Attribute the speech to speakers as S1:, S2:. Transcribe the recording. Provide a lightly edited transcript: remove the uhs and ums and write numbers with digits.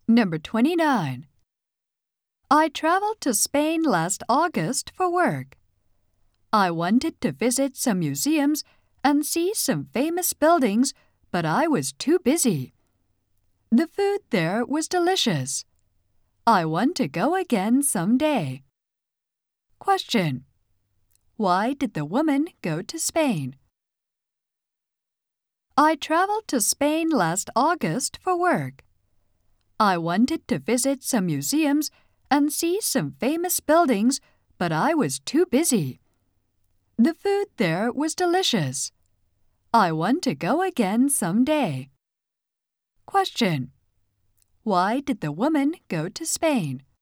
S1: Number 29. I traveled to Spain last August for work. I wanted to visit some museums and see some famous buildings, but I was too busy. The food there was delicious. I want to go again someday. Question. Why did the woman go to Spain? I traveled to Spain last August for work. I wanted to visit some museums and see some famous buildings, but I was too busy. The food there was delicious. I want to go again someday. Question. Why did the woman go to Spain?